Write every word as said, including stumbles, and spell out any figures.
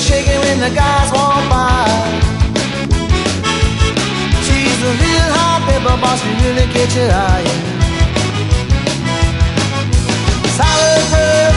shaking when the guys walk by. She's a real hot pepper boss, she really catch your eye. Solid pearl